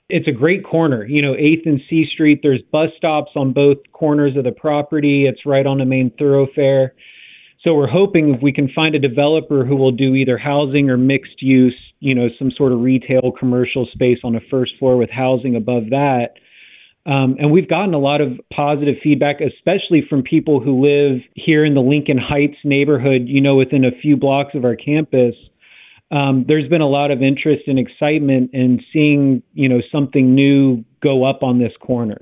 It's a great corner, 8th and C Street. There's bus stops on both corners of the property. It's right on the main thoroughfare. So we're hoping if we can find a developer who will do either housing or mixed use, some sort of retail commercial space on the first floor with housing above that. And we've gotten a lot of positive feedback, especially from people who live here in the Lincoln Heights neighborhood, within a few blocks of our campus. There's been a lot of interest and excitement in seeing, something new go up on this corner.